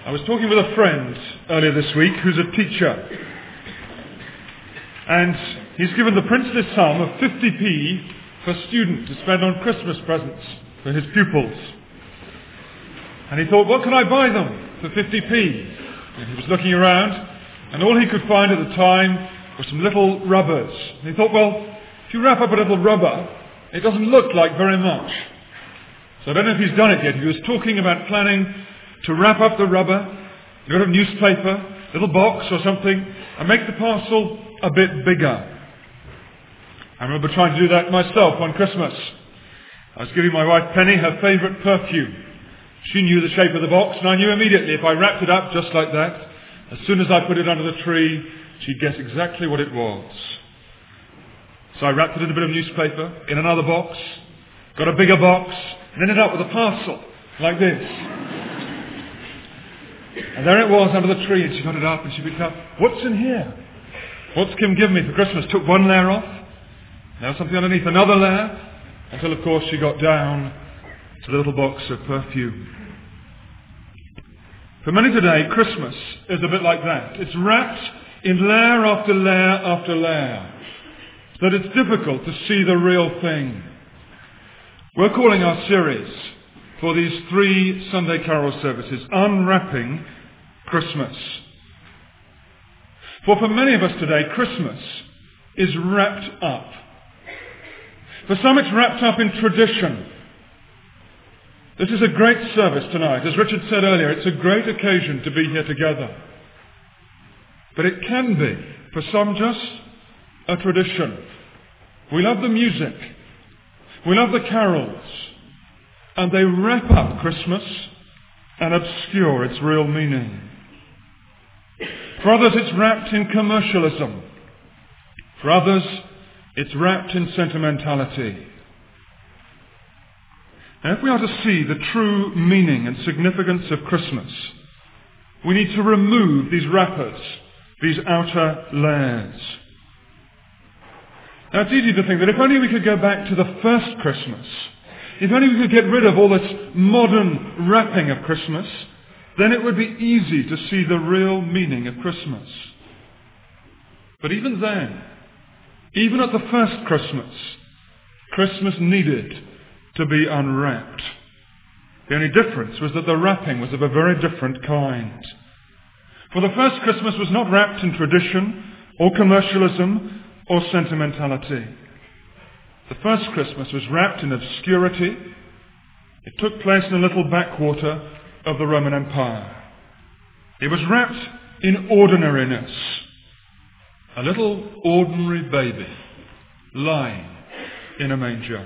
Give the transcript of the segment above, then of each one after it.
I was talking with a friend earlier this week who's a teacher, and he's given the princely sum of 50p per student to spend on Christmas presents for his pupils. And he thought, what can I buy them for 50p? And he was looking around, and all he could find at the time were some little rubbers. And he thought, well, if you wrap up a little rubber, it doesn't look like very much. So I don't know if he's done it yet. He was talking about planning to wrap up the rubber, a bit of newspaper, little box or something, and make the parcel a bit bigger. I remember trying to do that myself on Christmas. I was giving my wife Penny her favourite perfume. She knew the shape of the box, and I knew immediately if I wrapped it up just like that, as soon as I put it under the tree, she'd guess exactly what it was. So I wrapped it in a bit of newspaper, in another box, got a bigger box, and ended up with a parcel like this. And there it was under the tree, and she got it up and she picked up, what's in here? What's Kim given me for Christmas? Took one layer off, now something underneath another layer, until of course she got down to the little box of perfume. For many today, Christmas is a bit like that. It's wrapped in layer after layer after layer, so that it's difficult to see the real thing. We're calling our series for these 3 Sunday carol services, Unwrapping Christmas. For many of us today, Christmas is wrapped up. For some it's wrapped up in tradition. This is a great service tonight. As Richard said earlier, it's a great occasion to be here together. But it can be, for some, just a tradition. We love the music. We love the carols. And they wrap up Christmas and obscure its real meaning. For others, it's wrapped in commercialism. For others, it's wrapped in sentimentality. Now, if we are to see the true meaning and significance of Christmas, we need to remove these wrappers, these outer layers. Now, it's easy to think that if only we could go back to the first Christmas, if only we could get rid of all this modern wrapping of Christmas, then it would be easy to see the real meaning of Christmas. But even then, even at the first Christmas, Christmas needed to be unwrapped. The only difference was that the wrapping was of a very different kind. For the first Christmas was not wrapped in tradition or commercialism or sentimentality. The first Christmas was wrapped in obscurity. It took place in a little backwater of the Roman Empire. It was wrapped in ordinariness. A little ordinary baby lying in a manger.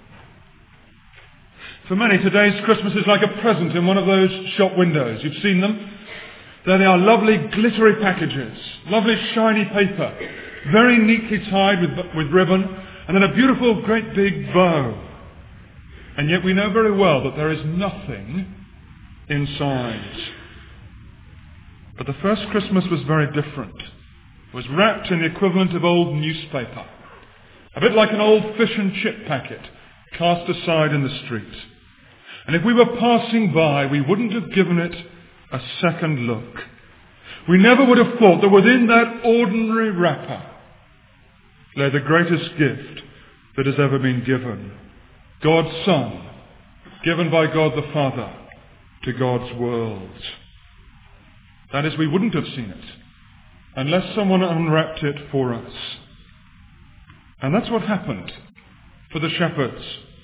For many, today's Christmas is like a present in one of those shop windows. You've seen them. There they are, lovely glittery packages, lovely shiny paper, very neatly tied with ribbon, and then a beautiful great big bow. And yet we know very well that there is nothing inside. But the first Christmas was very different. It was wrapped in the equivalent of old newspaper, a bit like an old fish and chip packet cast aside in the street. And if we were passing by, we wouldn't have given it a second look. We never would have thought that within that ordinary wrapper lay the greatest gift that has ever been given. God's Son, given by God the Father to God's world. That is, we wouldn't have seen it unless someone unwrapped it for us. And that's what happened for the shepherds.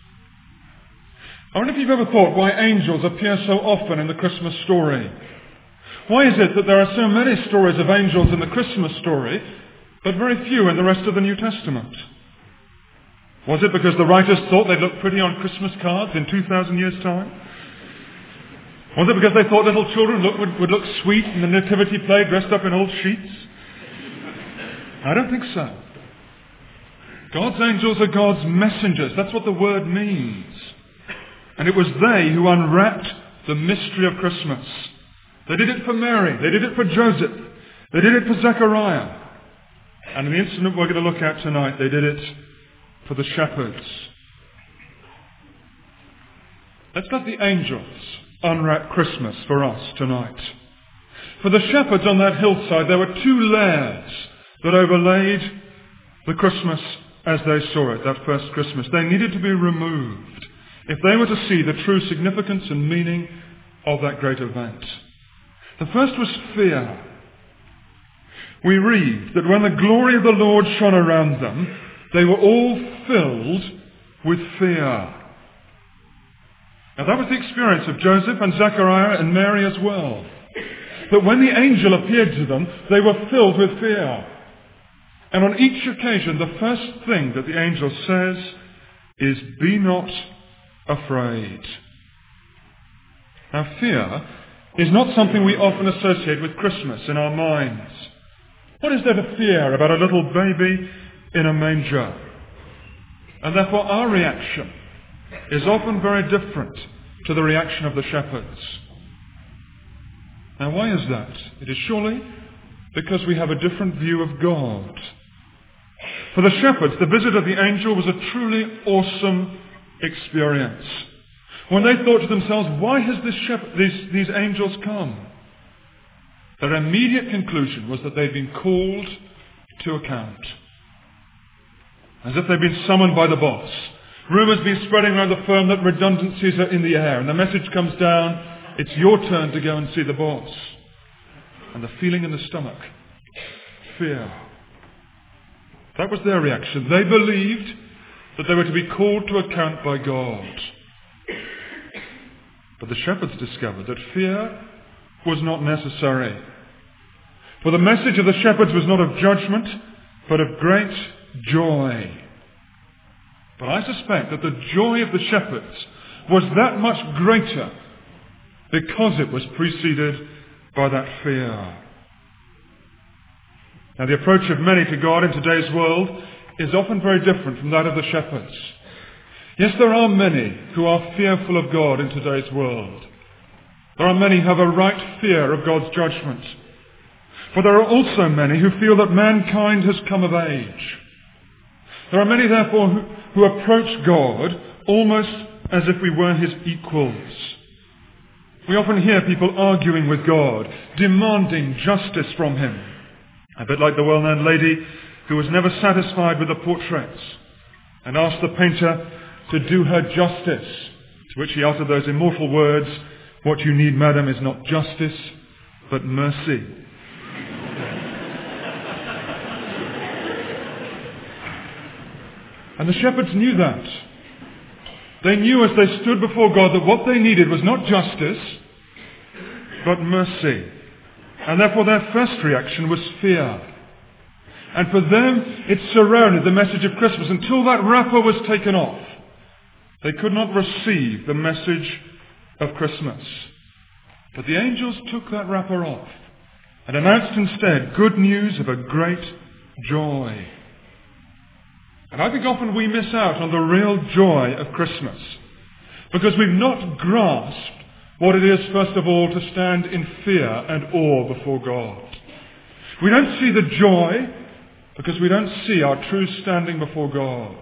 I wonder if you've ever thought why angels appear so often in the Christmas story. Why is it that there are so many stories of angels in the Christmas story, but very few in the rest of the New Testament? Was it because the writers thought they'd look pretty on Christmas cards in 2,000 years' time? Was it because they thought little children would look sweet in the nativity play dressed up in old sheets? I don't think so. God's angels are God's messengers. That's what the word means. And it was they who unwrapped the mystery of Christmas. They did it for Mary. They did it for Joseph. They did it for Zechariah. And in the incident we're going to look at tonight, they did it for the shepherds. Let's let the angels unwrap Christmas for us tonight. For the shepherds on that hillside, there were two layers that overlaid the Christmas as they saw it, that first Christmas. They needed to be removed if they were to see the true significance and meaning of that great event. The first was fear. We read that when the glory of the Lord shone around them, they were all filled with fear. Now that was the experience of Joseph and Zechariah and Mary as well. That when the angel appeared to them, they were filled with fear. And on each occasion, the first thing that the angel says is, "Be not afraid." Now fear is not something we often associate with Christmas in our minds. What is there to fear about a little baby in a manger? And therefore our reaction is often very different to the reaction of the shepherds. Now why is that? It is surely because we have a different view of God. For the shepherds, the visit of the angel was a truly awesome experience. When they thought to themselves, why has these angels come? Their immediate conclusion was that they'd been called to account. As if they'd been summoned by the boss. Rumours been spreading around the firm that redundancies are in the air, and the message comes down, it's your turn to go and see the boss. And the feeling in the stomach, fear. That was their reaction. They believed that they were to be called to account by God. But the shepherds discovered that fear was not necessary. For the message of the shepherds was not of judgment, but of great joy. But I suspect that the joy of the shepherds was that much greater because it was preceded by that fear. Now the approach of many to God in today's world is often very different from that of the shepherds. Yes, there are many who are fearful of God in today's world. There are many who have a right fear of God's judgment. But there are also many who feel that mankind has come of age. There are many, therefore, who approach God almost as if we were his equals. We often hear people arguing with God, demanding justice from him. A bit like the well-known lady who was never satisfied with the portraits and asked the painter to do her justice, to which he uttered those immortal words, "What you need, madam, is not justice, but mercy." And the shepherds knew that. They knew as they stood before God that what they needed was not justice, but mercy. And therefore their first reaction was fear. And for them, it surrounded the message of Christmas until that wrapper was taken off. They could not receive the message of Christmas. But the angels took that wrapper off and announced instead good news of a great joy. And I think often we miss out on the real joy of Christmas because we've not grasped what it is, first of all, to stand in fear and awe before God. We don't see the joy because we don't see our true standing before God.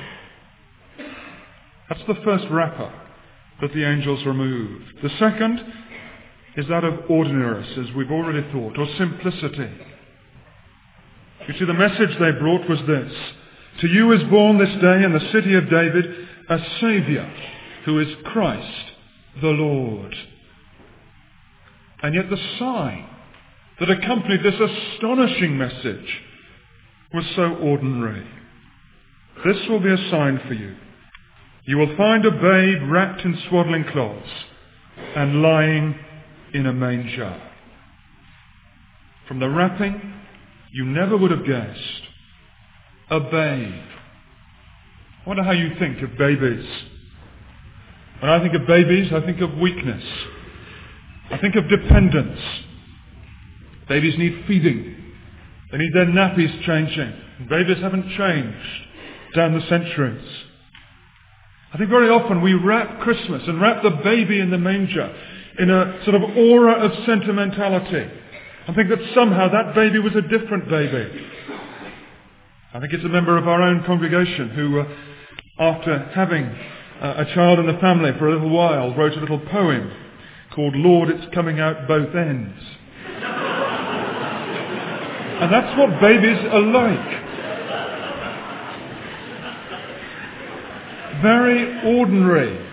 That's the first wrapper that the angels removed. The second is that of ordinariness, as we've already thought, or simplicity. You see, the message they brought was this: to you is born this day in the city of David a Saviour, who is Christ the Lord. And yet the sign that accompanied this astonishing message was so ordinary. This will be a sign for you. You will find a babe wrapped in swaddling cloths and lying in a manger. From the wrapping, you never would have guessed. A babe. I wonder how you think of babies. When I think of babies, I think of weakness. I think of dependence. Babies need feeding. They need their nappies changing. And babies haven't changed down the centuries. I think very often we wrap Christmas and wrap the baby in the manger in a sort of aura of sentimentality. I think that somehow that baby was a different baby. I think it's a member of our own congregation who, after having a child in the family for a little while, wrote a little poem called Lord, It's Coming Out Both Ends. And that's what babies are like. Very ordinary.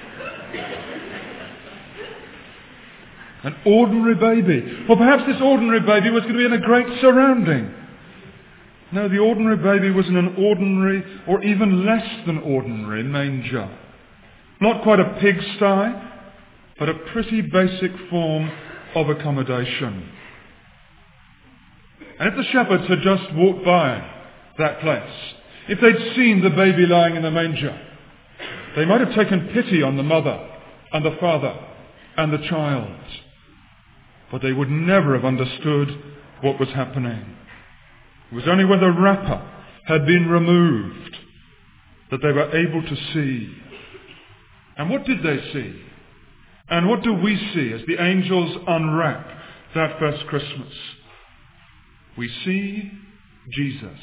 An ordinary baby. Well, perhaps this ordinary baby was going to be in a great surrounding. No, the ordinary baby was in an ordinary, or even less than ordinary, manger. Not quite a pigsty, but a pretty basic form of accommodation. And if the shepherds had just walked by that place, if they'd seen the baby lying in the manger, they might have taken pity on the mother and the father and the child. But they would never have understood what was happening. It was only when the wrapper had been removed that they were able to see. And what did they see? And what do we see as the angels unwrap that first Christmas? We see Jesus,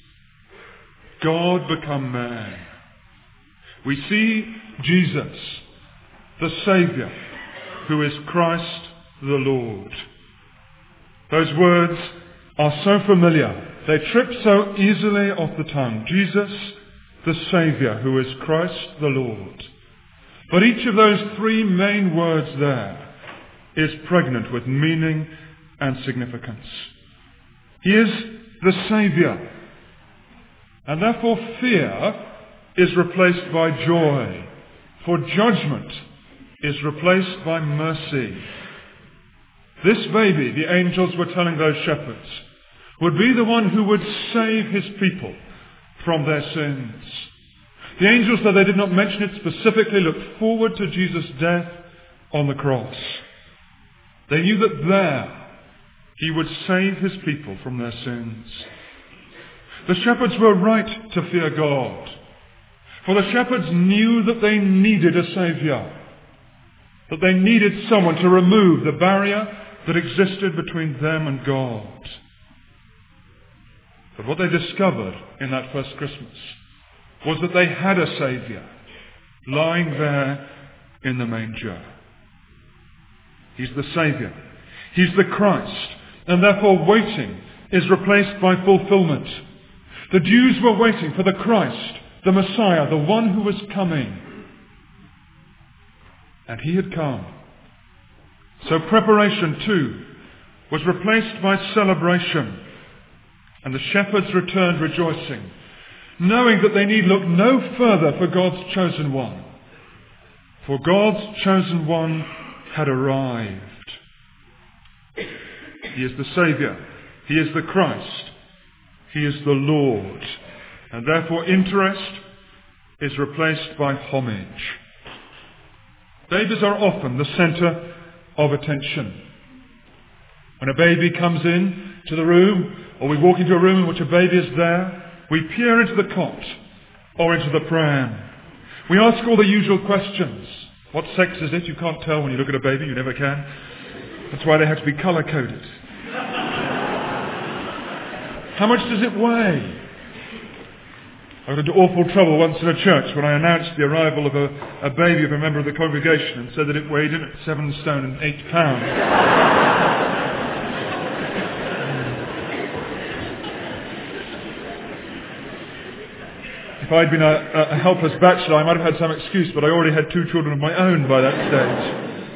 God become man. We see Jesus, the Saviour, who is Christ the Lord. Those words are so familiar. They trip so easily off the tongue. Jesus, the Saviour, who is Christ the Lord. But each of those three main words there is pregnant with meaning and significance. He is the Saviour. And therefore fear is replaced by joy. For judgment is replaced by mercy. This baby, the angels were telling those shepherds, would be the one who would save his people from their sins. The angels, though they did not mention it specifically, looked forward to Jesus' death on the cross. They knew that there he would save his people from their sins. The shepherds were right to fear God, for the shepherds knew that they needed a Saviour, that they needed someone to remove the barrier that existed between them and God. But what they discovered in that first Christmas was that they had a Saviour lying there in the manger. He's the Saviour. He's the Christ. And therefore waiting is replaced by fulfillment. The Jews were waiting for the Christ, the Messiah, the one who was coming. And he had come. So preparation too was replaced by celebration. And the shepherds returned rejoicing, knowing that they need look no further for God's chosen one. For God's chosen one had arrived. He is the Saviour. He is the Christ. He is the Lord. And therefore interest is replaced by homage. Babies are often the centre of attention. When a baby comes in to the room, or we walk into a room in which a baby is there, we peer into the cot or into the pram. We ask all the usual questions. What sex is it? You can't tell when you look at a baby. You never can. That's why they have to be colour-coded. How much does it weigh? I got into awful trouble once in a church when I announced the arrival of a baby of a member of the congregation and said that it weighed in at 7 stone and 8 pounds. If I'd been a helpless bachelor, I might have had some excuse, but I already had 2 children of my own by that stage.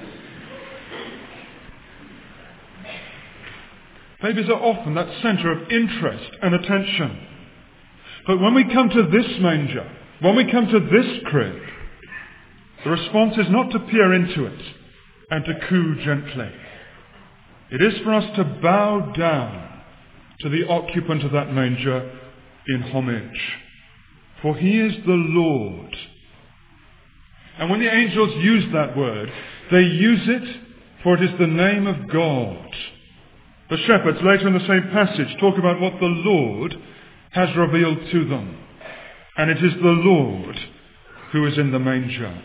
Babies are often that centre of interest and attention. But when we come to this manger, when we come to this crib, the response is not to peer into it and to coo gently. It is for us to bow down to the occupant of that manger in homage. For he is the Lord. And when the angels use that word, they use it for it is the name of God. The shepherds later in the same passage talk about what the Lord has revealed to them. And it is the Lord who is in the manger.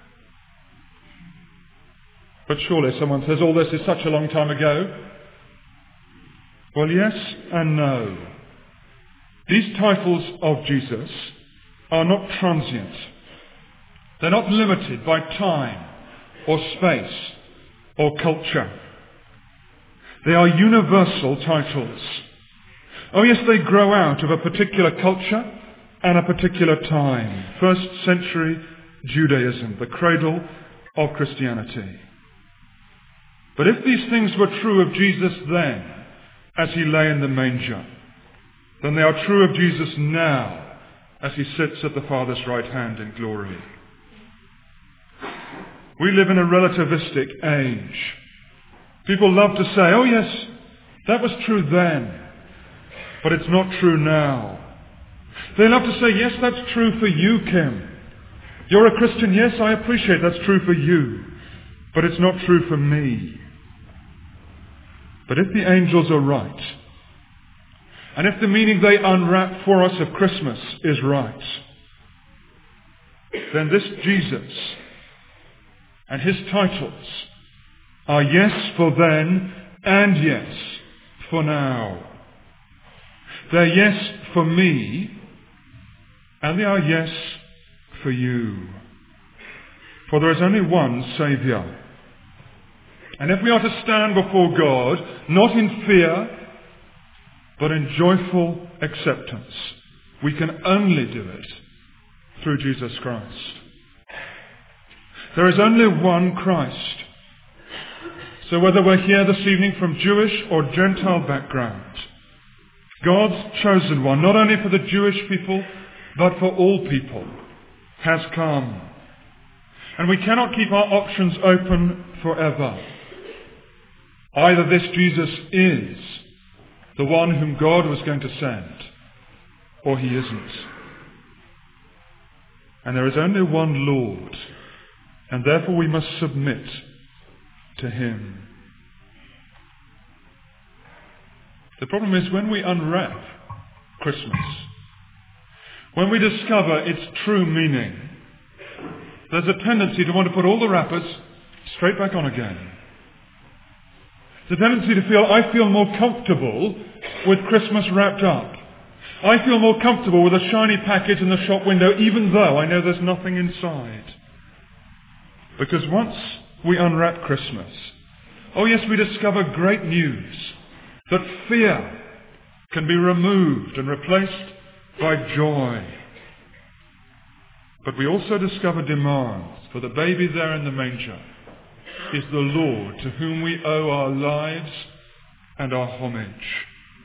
But surely someone says, all this is such a long time ago. Well, yes and no. These titles of Jesus are not transient. They're not limited by time or space or culture. They are universal titles. Oh yes, they grow out of a particular culture and a particular time. First century Judaism, the cradle of Christianity. But if these things were true of Jesus then, as he lay in the manger, then they are true of Jesus now, as he sits at the Father's right hand in glory. We live in a relativistic age. People love to say, oh yes, that was true then, but it's not true now. They love to say, yes, that's true for you, Kim. You're a Christian, yes, I appreciate that's true for you, but it's not true for me. But if the angels are right, and if the meaning they unwrap for us of Christmas is right, then this Jesus and his titles are yes for then and yes for now. They're yes for me, and they are yes for you. For there is only one Saviour. And if we are to stand before God, not in fear, but in joyful acceptance, we can only do it through Jesus Christ. There is only one Christ. So whether we're here this evening from Jewish or Gentile background, God's chosen one, not only for the Jewish people, but for all people, has come. And we cannot keep our options open forever. Either this Jesus is the one whom God was going to send, or he isn't. And there is only one Lord, and therefore we must submit to him. The problem is when we unwrap Christmas, when we discover its true meaning, there's a tendency to want to put all the wrappers straight back on again. The tendency to feel, I feel more comfortable with Christmas wrapped up. I feel more comfortable with a shiny package in the shop window, even though I know there's nothing inside. Because once we unwrap Christmas, oh yes, we discover great news, that fear can be removed and replaced by joy. But we also discover demands, for the baby there in the manger is the Lord to whom we owe our lives and our homage.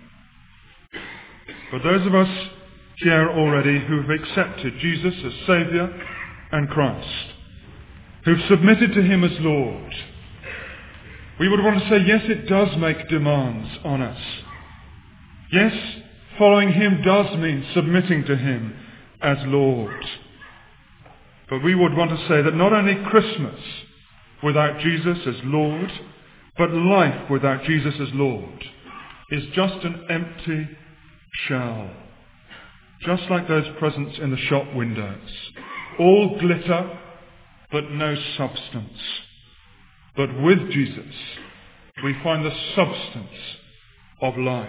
For those of us here already who've accepted Jesus as Saviour and Christ, who've submitted to him as Lord, we would want to say, yes, it does make demands on us. Yes, following him does mean submitting to him as Lord. But we would want to say that not only Christmas without Jesus as Lord, but life without Jesus as Lord is just an empty shell. Just like those presents in the shop windows. All glitter, but no substance. But with Jesus, we find the substance of life.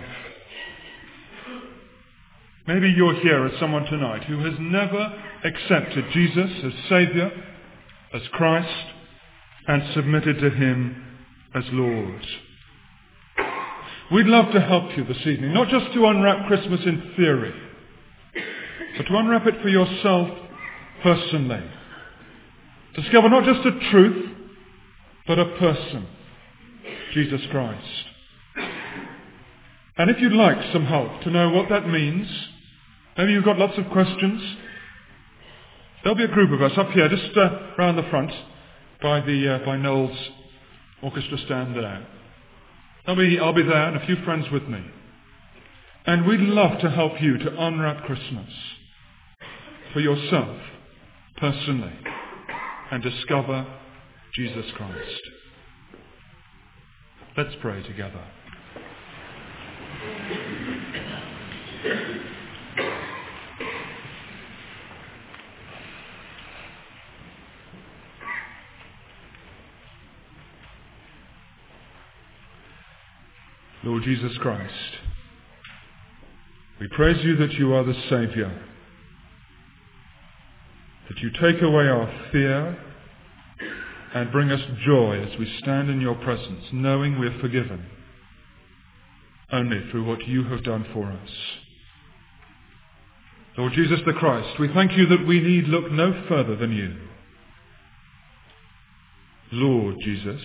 Maybe you're here as someone tonight who has never accepted Jesus as Saviour, as Christ, and submitted to him as Lord. We'd love to help you this evening, not just to unwrap Christmas in theory, but to unwrap it for yourself personally. Discover not just a truth, but a person, Jesus Christ. And if you'd like some help to know what that means, maybe you've got lots of questions, there'll be a group of us up here, just round the front, by Noel's orchestra stand there. I'll be there and a few friends with me. And we'd love to help you to unwrap Christmas for yourself, personally, and discover Jesus Christ. Let's pray together. Lord Jesus Christ, we praise you that you are the Saviour, that you take away our fear and bring us joy as we stand in your presence, knowing we're forgiven only through what you have done for us. Lord Jesus the Christ, we thank you that we need look no further than you. Lord Jesus,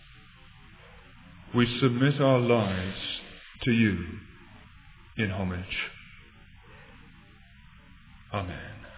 we submit our lives to you in homage. Amen.